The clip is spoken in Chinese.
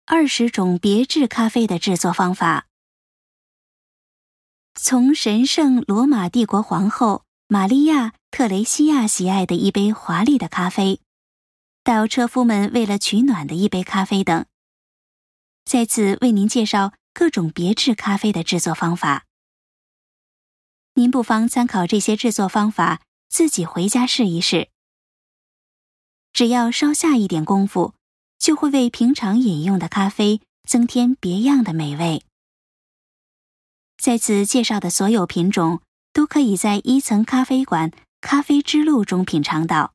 20种别致咖啡的制作方法。从神圣罗马帝国皇后玛利亚·特雷西亚喜爱的一杯华丽的咖啡，到车夫们为了取暖的一杯咖啡等，在此为您介绍各种别致咖啡的制作方法。您不妨参考这些制作方法，自己回家试一试。只要稍下一点功夫，就会为平常饮用的咖啡增添别样的美味。在此介绍的所有品种，都可以在一层咖啡馆咖啡之路中品尝到。